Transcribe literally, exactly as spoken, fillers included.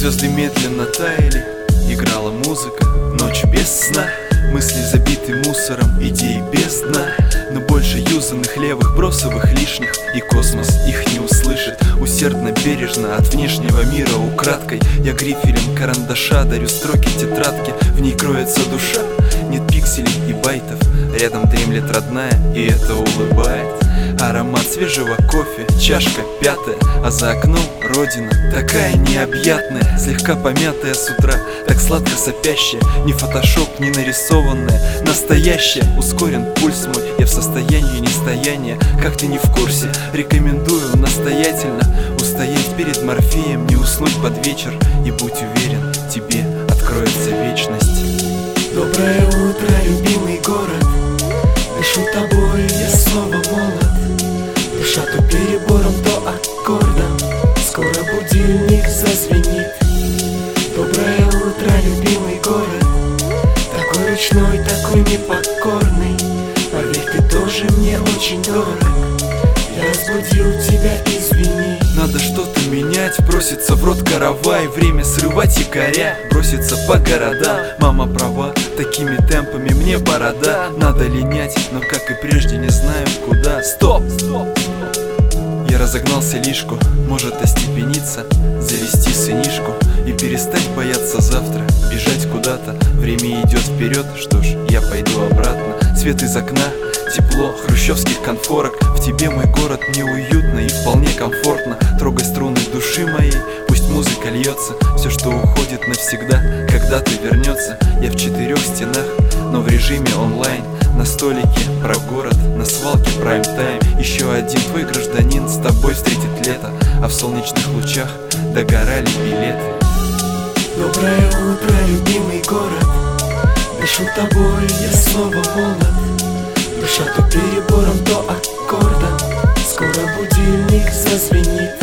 Звезды медленно таяли, играла музыка, ночь без сна. Мысли забиты мусором, идеи без дна. Но больше юзанных левых, бросовых лишних, и космос их не услышит. Усердно, бережно, от внешнего мира украдкой я грифелем карандаша дарю строки тетрадки. В ней кроется душа, нет пикселей и байтов. Рядом дремлет родная, и это улыбает. Аромат свежего кофе, чашка пятая, а за окном родина, такая необъятная, слегка помятая с утра, так сладко сопящая. Не фотошоп, не нарисованная, настоящая. Ускорен пульс мой, я в состоянии нестояния. Как ты не в курсе, рекомендую настоятельно устоять перед морфеем, не уснуть под вечер. И будь уверен, тебе откроется вечность. Доброе утро, любимый город. Дышу тобой, я снова молод. Душа то перебором, то аккордом. Скоро будильник зазвенит. Доброе утро, любимый город. Такой ручной, такой непокорный. Поверь, ты тоже мне очень дорог. Я разбудил тебя, извини. Надо что-то менять, броситься в рот каравай. Время срывать якоря, броситься по городам. Мама права, такими темпами мне борода. Надо линять, но как и прежде не знаю куда. Стоп! Стоп! Я разогнался лишку, может остепениться, завести сынишку и перестать бояться завтра, бежать куда-то. Время идет вперед, что ж, я пойду обратно. Свет из окна, тепло хрущевских конфорок. В тебе мой город, мне уютно и вполне комфортно. Трогай струны души моей, пусть музыка льется. Все, что уходит навсегда, когда-то вернется. Я в четырех стенах, но в режиме онлайн. На столике про город, на свалке прайм-тайм. Еще один твой гражданин с тобой встретит лето, а в солнечных лучах догорали билеты. Доброе утро, любимый город. Дышу тобой, я снова молод. Душа то перебором, то аккордом. Скоро будильник зазвенит.